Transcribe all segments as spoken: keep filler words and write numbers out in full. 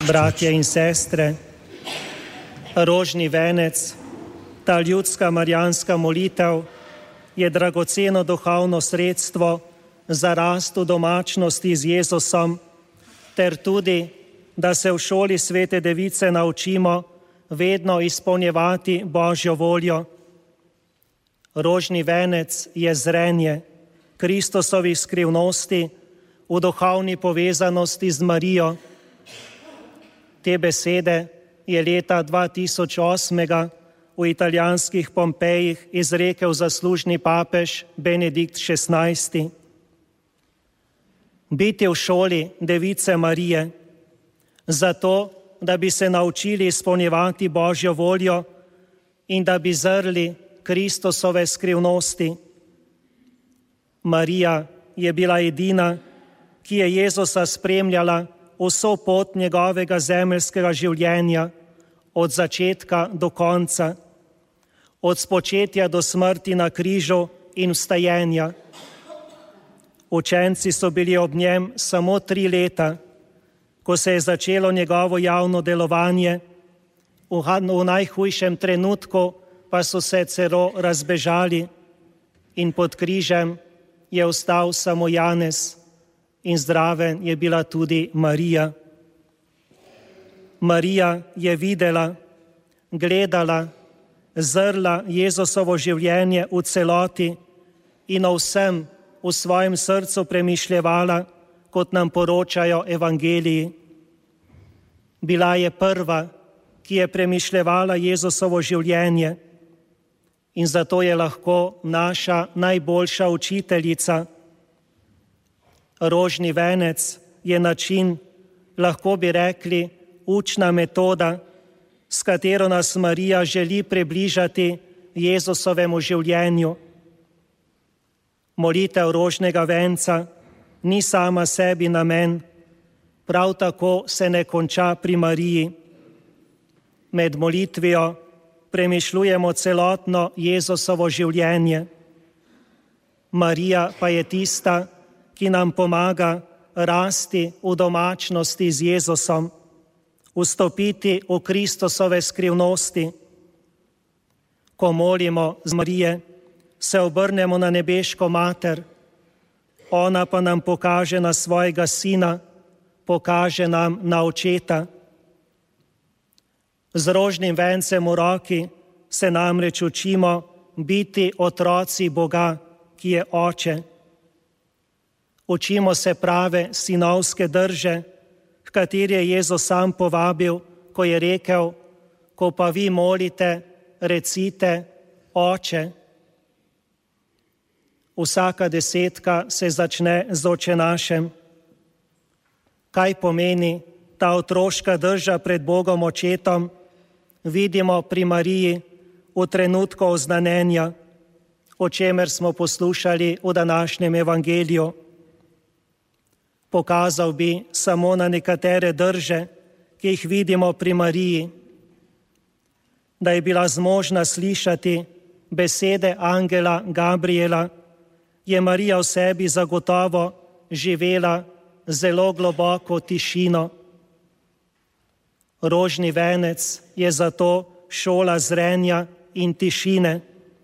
bratje in sestre, rožni venec, ta ljudska marijanska molitev je dragoceno duhovno sredstvo za rast v domačnosti z Jezusom, ter tudi, da se v šoli Svete Device naučimo vedno izpolnjevati Božjo voljo. Rožni venec je zrenje Kristusovih skrivnosti v duhovni povezanosti z Marijo. Te besede je leta dva tisoč osem v italijanskih Pompejih izrekel zaslužni papež Benedikt šestnajsti. Biti v šoli Device Marije, zato, da bi se naučili izpolnjevati Božjo voljo in da bi zrli Kristusove skrivnosti. Marija je bila edina, ki je Jezusa spremljala vso pot njegovega zemeljskega življenja, od začetka do konca, od spočetja do smrti na križu in vstajenja. Učenci so bili ob njem samo tri leta, ko se je začelo njegovo javno delovanje, v najhujšem trenutku pa so se celo razbežali in pod križem je ostal samo Janez in zraven je bila tudi Marija. Marija je videla, gledala, zrla Jezusovo življenje v celoti in o vsem v svojem srcu premišljevala, kot nam poročajo evangeliji. Bila je prva, ki je premišljevala Jezusovo življenje in zato je lahko naša najboljša učiteljica. Rožni venec je način, lahko bi rekli, učna metoda, s katero nas Marija želi približati Jezusovemu življenju. Molitev rožnega venca ni sama sebi namen, prav tako se ne konča pri Mariji. Med molitvijo premišljujemo celotno Jezusovo življenje. Marija pa je tista, ki nam pomaga rasti v domačnosti z Jezusom, vstopiti v Kristusove skrivnosti. Ko molimo z Marije, se obrnemo na nebeško mater, ona pa nam pokaže na svojega sina, pokaže nam na očeta. Z rožnim vencem v roki se namreč učimo biti otroci Boga, ki je oče. Učimo se prave sinovske drže, v kateri je Jezus sam povabil, ko je rekel, ko pa vi molite, recite, Oče. Vsaka desetka se začne z Oče našem. Kaj pomeni ta otroška drža pred Bogom Očetom, vidimo pri Mariji v trenutku oznanjenja, o čemer smo poslušali v današnjem evangeliju. Pokazal bi samo na nekatere drže, ki jih vidimo pri Mariji. Da je bila zmožna slišati besede angela Gabriela, je Marija v sebi zagotovo živela zelo globoko tišino. Rožni venec je zato šola zrenja in tišine.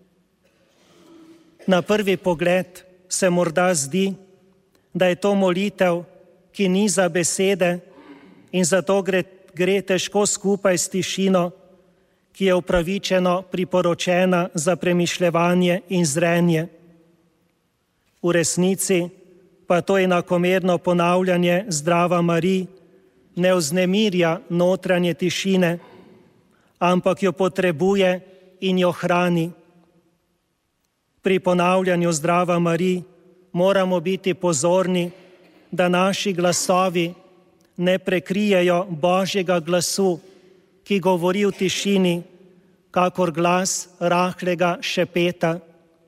Na prvi pogled se morda zdi, da je to molitev, ki ni za besede in zato gre, gre težko skupaj s tišino, ki je upravičeno priporočena za premišljevanje in zrenje. V resnici pa to enakomerno ponavljanje Zdrava Marij ne vznemirja notranje tišine, ampak jo potrebuje in jo hrani. Pri ponavljanju Zdrava Marij moramo biti pozorni, da naši glasovi ne prekrijejo Božjega glasu, ki govori v tišini, kakor glas rahlega šepeta.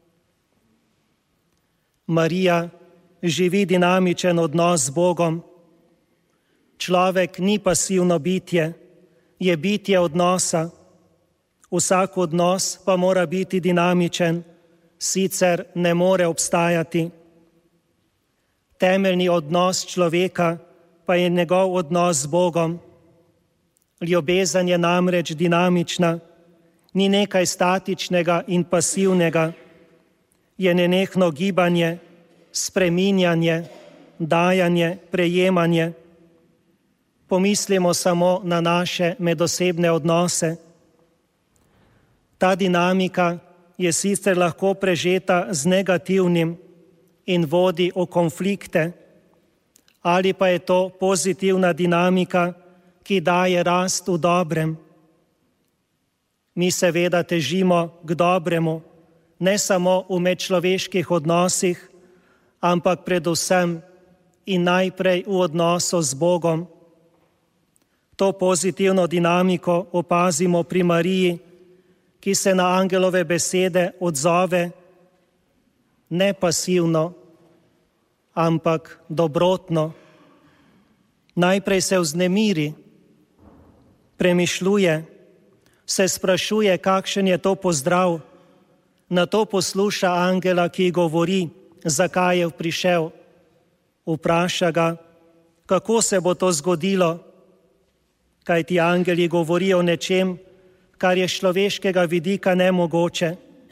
Marija živi dinamičen odnos z Bogom. Človek ni pasivno bitje, je bitje odnosa. Vsak odnos pa mora biti dinamičen, sicer ne more obstajati. Temeljni odnos človeka pa je njegov odnos z Bogom. Ljubezen je namreč dinamična, ni nekaj statičnega in pasivnega, je nenehno gibanje, spreminjanje, dajanje, prejemanje. Pomislimo samo na naše medosebne odnose. Ta dinamika je sicer lahko prežeta z negativnim in vodi v konflikte, ali pa je to pozitivna dinamika, ki daje rast v dobrem. Mi seveda težimo k dobremu, ne samo v medčloveških odnosih, ampak predvsem in najprej v odnosu z Bogom. To pozitivno dinamiko opazimo pri Mariji, ki se na angelove besede odzove ne pasivno, ampak dobrotno. Najprej se vznemiri, premišljuje, se sprašuje, kakšen je to pozdrav, nato posluša angela, ki govori, zakaj je prišel. Vpraša ga, kako se bo to zgodilo, kaj ti angeli govorijo o nečem, kar je človeškega vidika nemogoče.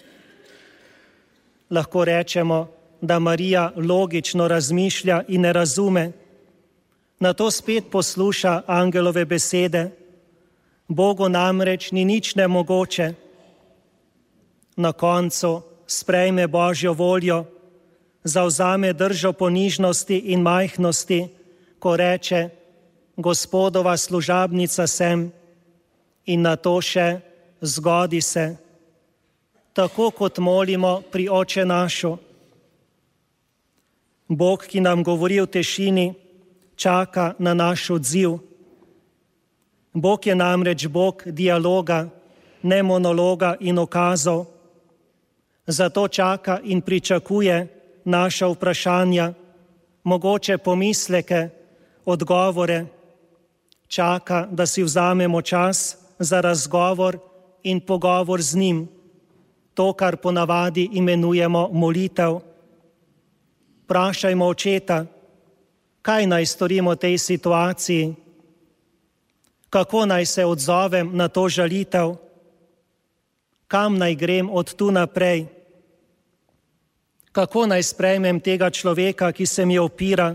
Lahko rečemo, da Marija logično razmišlja in ne razume. Nato spet posluša angelove besede. Bogu namreč ni nič nemogoče. Na koncu sprejme Božjo voljo, zavzame držo ponižnosti in majhnosti, ko reče, Gospodova služabnica sem, in nato še zgodi se, tako kot molimo pri Oče našu. Bog, ki nam govori v tišini, čaka na naš odziv. Bog je namreč Bog dialoga, ne monologa in okazov. Zato čaka in pričakuje naša vprašanja, mogoče pomisleke, odgovore. Čaka, da si vzamemo čas za razgovor in pogovor z njim, to, kar ponavadi imenujemo molitev. Vprašajmo Očeta, kaj naj storimo v tej situaciji, kako naj se odzovem na to žalitev, kam naj grem od tu naprej, kako naj sprejmem tega človeka, ki se mi opira.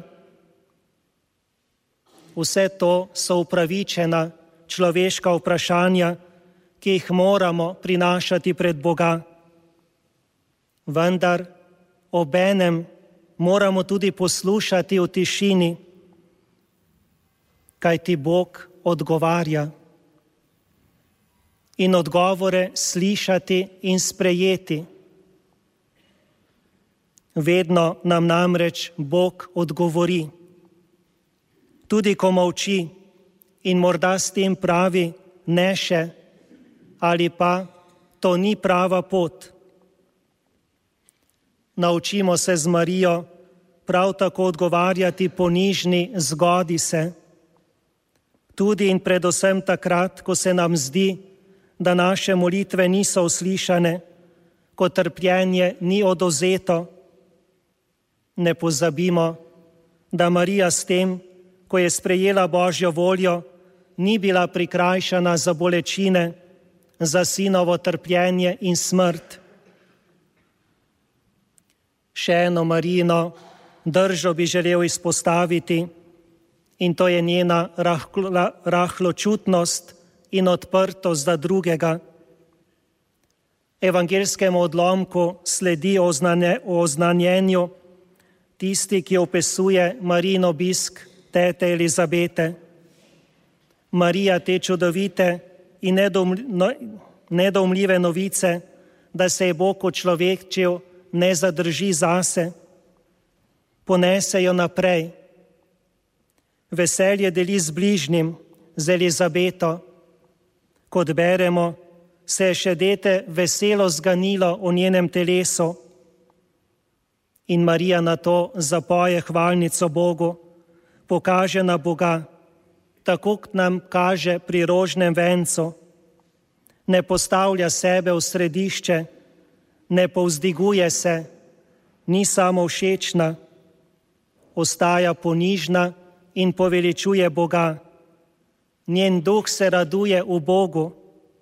Vse to so upravičena človeška vprašanja, ki jih moramo prinašati pred Boga. Vendar obenem moramo tudi poslušati v tišini, kaj ti Bog odgovarja. In odgovore slišati in sprejeti. Vedno nam namreč Bog odgovori. Tudi ko molči in morda s tem pravi ne še, ali pa to ni prava pot. Naučimo se z Marijo prav tako odgovarjati ponižni zgodi se. Tudi in predvsem takrat, ko se nam zdi, da naše molitve niso uslišane, ko trpljenje ni odvzeto. Ne pozabimo, da Marija s tem, ko je sprejela Božjo voljo, ni bila prikrajšana za bolečine, za sinovo trpljenje in smrt. Še eno Marijino držo bi želel izpostaviti, in to je njena rahlo, rahločutnost in odprtost za drugega. Evangeljskemu odlomku sledi o oznanjenju tisti, ki opisuje Marijin obisk tete Elizabete. Marija te čudovite in nedoumljive novice, da se je Bog učlovečil, ne zadrži zase, ponese jo naprej. Veselje deli z bližnjim, z Elizabeto. Kot beremo, se je še dete veselo zganilo v njenem telesu. In Marija na to zapoje hvalnico Bogu, pokaže na Boga, tako kot nam kaže pri rožnem vencu. Ne postavlja sebe v središče, ne povzdiguje se, ni samo všečna, ostaja ponižna in poveličuje Boga. Njen duh se raduje v Bogu.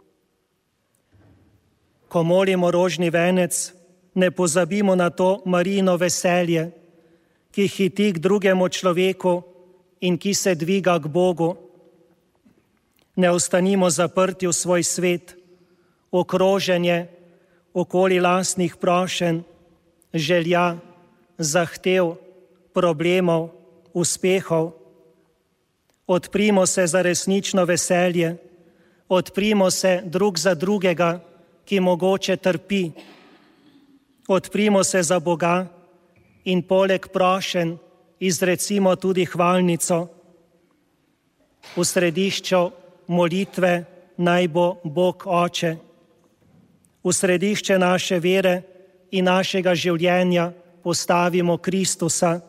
Ko molimo rožni venec, ne pozabimo na to Marijino veselje, ki hiti k drugemu človeku in ki se dviga k Bogu. Ne ostanimo zaprti v svoj svet, okroženje okoli lastnih prošenj, želja, zahtev, problemov, uspehov. Odprimo se za resnično veselje, odprimo se drug za drugega, ki mogoče trpi. Odprimo se za Boga in poleg prošenj izrecimo tudi hvalnico. V središču molitve naj bo Bog Oče. V središče naše vere in našega življenja postavimo Kristusa.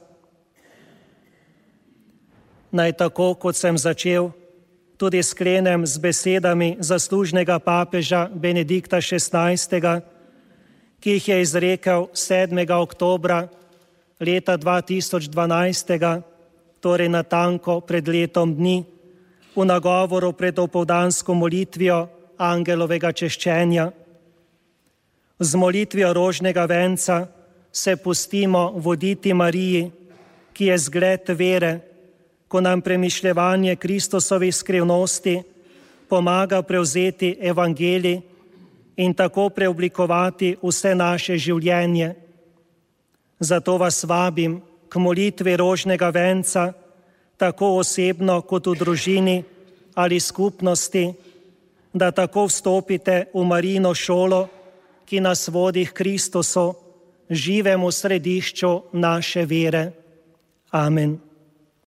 Naj tako, kot sem začel, tudi sklenem z besedami zaslužnega papeža Benedikta šestnajstega, ki jih je izrekel sedmega oktobra leta dva tisoč dvanajst, torej natanko pred letom dni, v nagovoru pred opoldansko molitvijo angelovega češčenja. Z molitvijo rožnega venca se pustimo voditi Mariji, ki je zgled vere, ko nam premišljevanje Kristusovih skrivnosti pomaga prevzeti evangelij in tako preoblikovati vse naše življenje. Zato vas vabim k molitvi rožnega venca, tako osebno kot v družini ali skupnosti, da tako vstopite v Marijino šolo, ki nas vodi k Kristusu, živemu središču naše vere. Amen.